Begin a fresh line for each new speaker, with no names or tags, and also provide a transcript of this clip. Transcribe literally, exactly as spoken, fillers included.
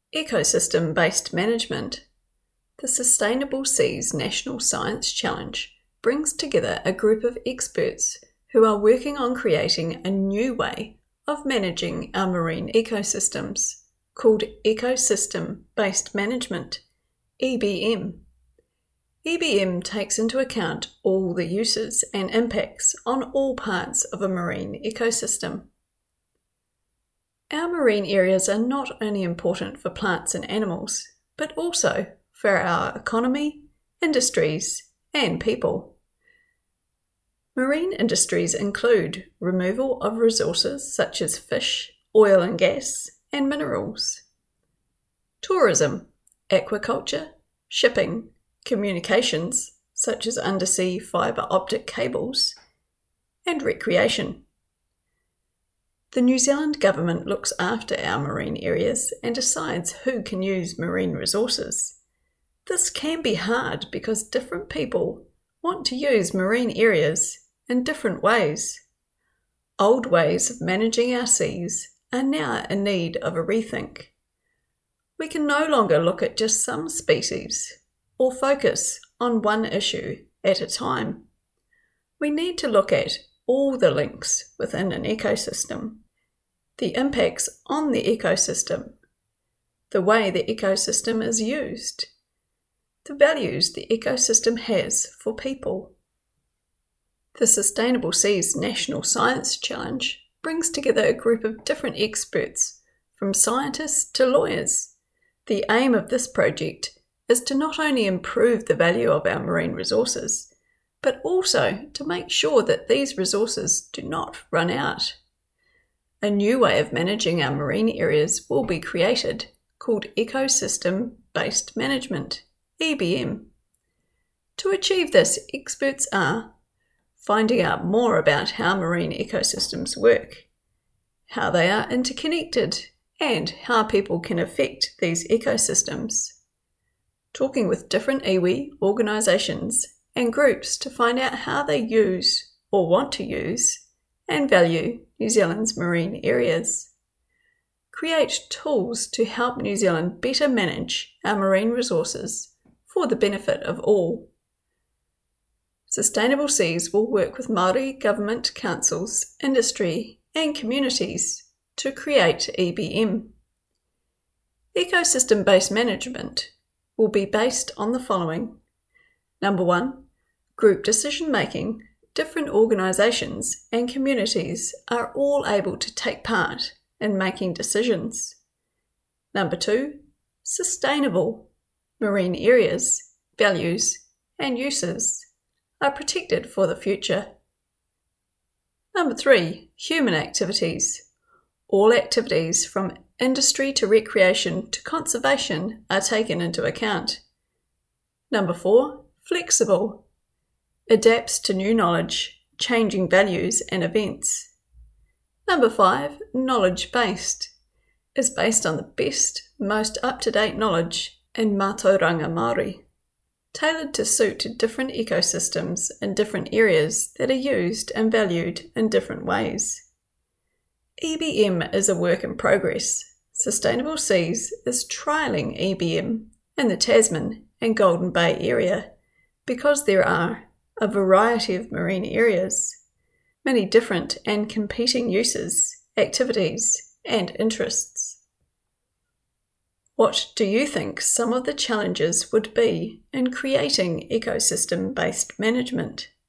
Ecosystem-based management. The Sustainable Seas National Science Challenge brings together a group of experts who are working on creating a new way of managing our marine ecosystems, called Ecosystem-Based Management, E B M. E B M takes into account all the uses and impacts on all parts of a marine ecosystem. Our marine areas are not only important for plants and animals, but also for our economy, industries, and people. Marine industries include removal of resources such as fish, oil and gas, and minerals. Tourism, aquaculture, shipping, communications such as undersea fibre optic cables, and recreation. The New Zealand government looks after our marine areas and decides who can use marine resources. This can be hard because different people want to use marine areas in different ways. Old ways of managing our seas are now in need of a rethink. We can no longer look at just some species or focus on one issue at a time. We need to look at all the links within an ecosystem, the impacts on the ecosystem, the way the ecosystem is used, the values the ecosystem has for people. The Sustainable Seas National Science Challenge brings together a group of different experts, from scientists to lawyers. The aim of this project is to not only improve the value of our marine resources, but also to make sure that these resources do not run out. A new way of managing our marine areas will be created, called Ecosystem-Based Management, E B M. To achieve this, experts are finding out more about how marine ecosystems work, how they are interconnected, and how people can affect these ecosystems, talking with different iwi organisations and groups to find out how they use or want to use and value New Zealand's marine areas. Create tools to help New Zealand better manage our marine resources for the benefit of all. Sustainable Seas will work with Māori government councils, industry and communities to create E B M. Ecosystem-based management will be based on the following. Number one, group decision-making. Different organisations and communities are all able to take part in making decisions. Number two, sustainable. Marine areas, values and uses are protected for the future. Number three, human activities. All activities from industry to recreation to conservation are taken into account. Number four, flexible. Adapts to new knowledge, changing values and events. Number five, knowledge-based. Is based on the best, most up-to-date knowledge in Mātauranga Māori, tailored to suit different ecosystems in different areas that are used and valued in different ways. E B M is a work in progress. Sustainable Seas is trialling E B M in the Tasman and Golden Bay area because there are a variety of marine areas, many different and competing uses, activities, and interests. What do you think some of the challenges would be in creating ecosystem-based management?